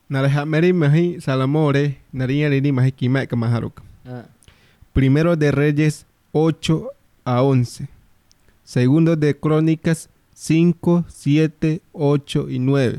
Narejameri mahi Salamore, Nariñarini mahi Kimaika Maharuka. Primero de Reyes 8 a 11. Segundo de Crónicas 5, 7, 8 y 9.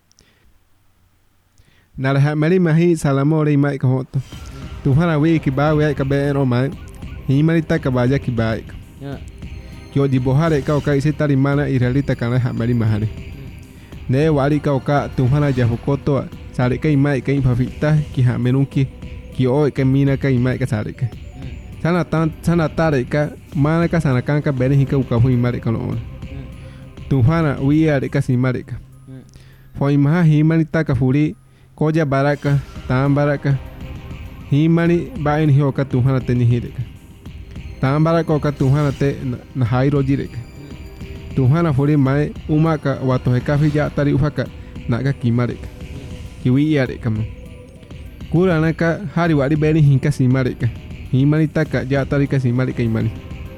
Narejameri mahi Salamore Imaika Hoto. Tuhana wiki bawe kabeno mai. Himarita kabaya kibaika. Kyo dibohare ka oka isitari mana Israelita Narejameri mahari. Ne wali ka oka tuhana yahukoto sarika imai ka impafita ki hamenunki ki oi ka mina ka imai ka sarika. Sana tarika mana ka sanakanka benihika ukafu imari ka no. Tuhana wiya ka simarika. Foi maha himanita ka furi koja baraka tam baraka. Himani bain hioka tuhana te nihirika. Tam baraka oka tuhana te na hairo jirika. Tuhana furi mai umaka watoheka fija tari ufaka naka kimarika. Kiwi yarika mo. Kurana ka hari wari beni hinka simarika. Himani taka ya tarika simarika imani.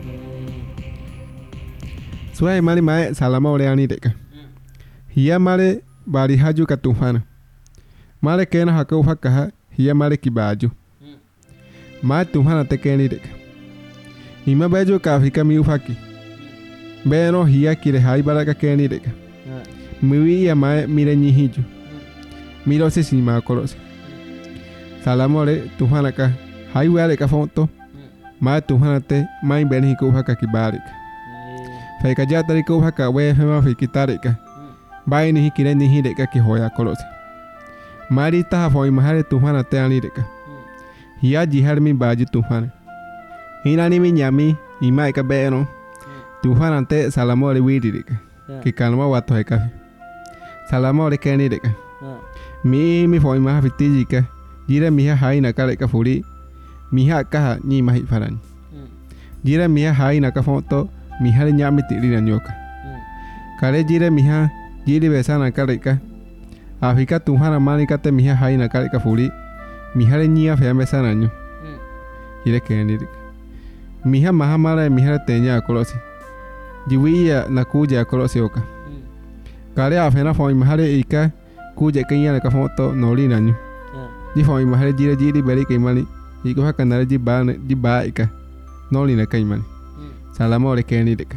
Suai imani mae salama oreani deka. Hiya mare bari haju ka tuhana. Mare kena haka ufaka hiya mare kibaju. Mae tuhana te keni deka. Hima bejo ka afika mi ufaki. Beno hiya kire hai baraka keni deka. Miwi ya mae mire nyihiju. Miro se sima kolose. Salamore tuhana ka hai wale ka fonto. Ma tuhana te mai beni ko haka kibarika. Fai ka jatari ko haka we fema fikitarika. Bai ni hikire ni hideka ki hoya kolose. Mari ta foi mahare tuhana te anirika. Hiya jihar mi baji tuhana. Hinani mi nyami imai ka beno. Tuhana te salamore widirika. Ki kalma wato heka. Salamore kenirika. Mi foi maha fitijika. Jira miha hai nakare ka furi. Miha kaha ni mahi faran. Jira miha hai naka fonto. Miha nyami tirina nyoka. Kare jira miha jiri besa nakare ka. Afika tuhana manika te miha hai nakare ka furi. Miha nyia fea besa nanyo. Jira kenirika. Miha maha mara miha tenya kolosi. Jiwiya nakuja kolosi oka. Kare afena foi mahare ika. Kuja kenya naka fonto noli nanyo. Ji foi mahare jiri beri ka imani. Iko haka nare jiba ika. Noli naka imani. Salamore kenirika.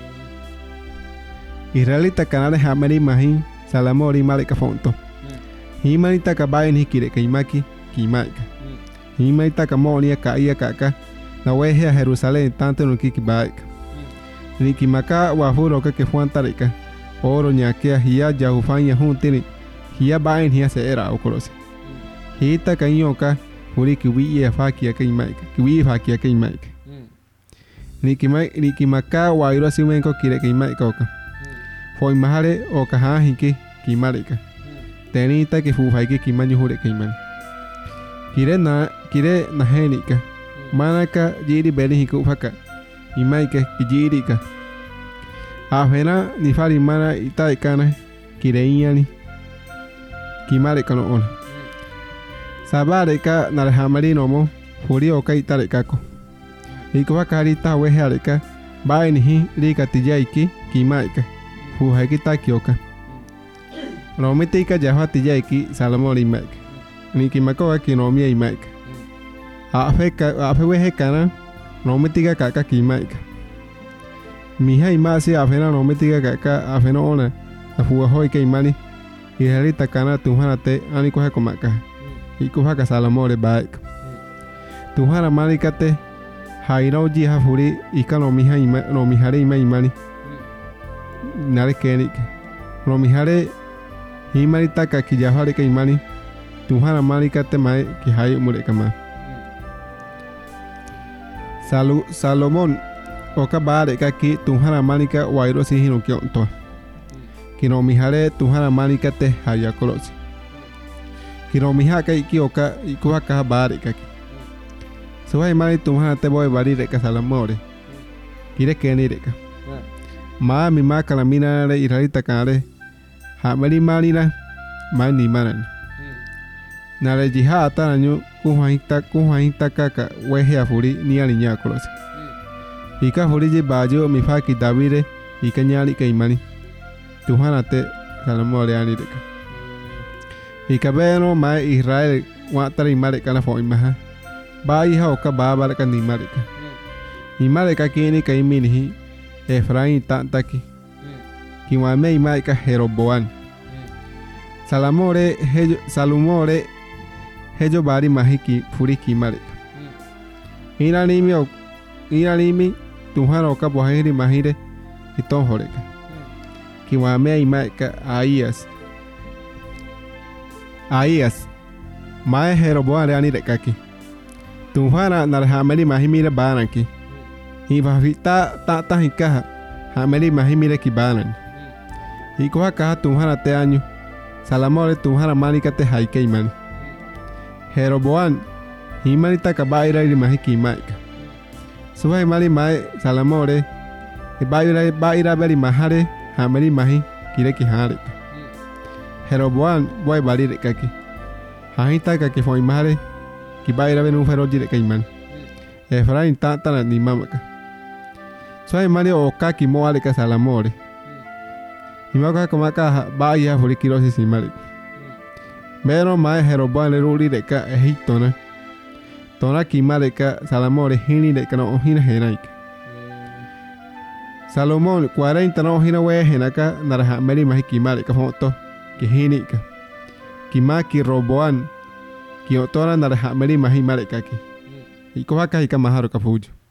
Israelita kanare hameri mahi. Salamore imari ka fonto. Himani taka bain hikire ka imaki. Kimaika. Himani taka monia ka iya kaka. Na wehe a Jerusalén tanto no kiki baika. Nikimaka wafuro ka ke fuantarika. Oro nyakea hiya jahufanya huntini. Hiya bain hiya se era okolosi. Hita ka inyoka huri kiwi fakia ka imaika. Kiwi fakia ka imaika. Nikimaka wairo simenko kire ka imaika oka. Foi mahare oka ha hiki kimarika. Tenita ke fufaiki kimanyu hure ka imani. Kire na henika. Manaka jiri beri hiko ufaka. Imaika kijirika. Afena nifari mana itaikana kireiani. Kimarika no ona. Sabareka narejamari nomo. Furi oka itarekako. Hiko waka harita wehe areka. Bainihi rika tijaiki kimaika. Fuhaiki takioka. Romitika jahwa tijaiki salamori imaika. Nikimako waki nomia imaika. Afe wehe kana nomitiga kaka kimaika. Miha imasi afena nomitiga kaka afena ona. Afuwa hoi ka imani. Israelita kana tuhana te aniko heko maka. Iko haka salamore baik. Tuhana manikate hairau jiha furi ika no mihare imani. Nare kenik. No mihare imani taka kijahare ka imani. Tuhana manikate mai ki hai mureka ma. Salomón oka bare ka ki tuhana manika wairo si hino kionto. Kino mihare tuhana manika te haya kolosi. Kino mihaka iki oka ikuhaka bare ka ki. Suhai mani tuhana te boy bari reka salamore. Kire keni reka. Ma mi maka la mina re Israelita kare. Ha mari marina mani manan. Nare jiha atananyo kuhaita kaka wehe afuri ni alinya kolosi. Ika furi je bajo mifaki Davide ika nyali ka imani. Tuhana te salamore ani reka. Y cabeno ma Israel watari mareka na fo imaha. Ba iha oka ba baraka ni mareka. I mareka kini ka iminihi Efraín tantaki. Kiwame imaika Jeroboam. Salumore hejo bari mahiki furiki mareka. Inanimi Tuhan oka bohiri mahire iton horeka. Kiwame imaika Ahías. Mae Jeroboam reani rekaki. Tuhan narhameli mahimire baranki. Ibafita ta hikaha hameli mahimire kibanan. Ikoha kaha Tuhan ate año. Salamore Tuhan manika te haike imani. Jeroboam himanita kabaira iri mahiki imaika. Suha imali mae Salamore baira beri mahare hameli mahi kireki hareka. Jeroboam boy bari rekaki. Hahita kaki foi mahare kibaira benu feroji reka imani. Efraín tantana ni mamaka. Suha imali okaki moale ka Salamore. Imaka komaka baya furi kirosi simali. Pero mae Jeroboam le ruli reka Egipto na. Tona kimale ka Salamore hini reka no hina henaika. Salomón 40 no hina we henaka naraha meri mahi kimale ka foto ki hini ka. Kimaki Roboam ki otora naraha meri mahi male ka ki. Iko haka hika maharo ka fujo.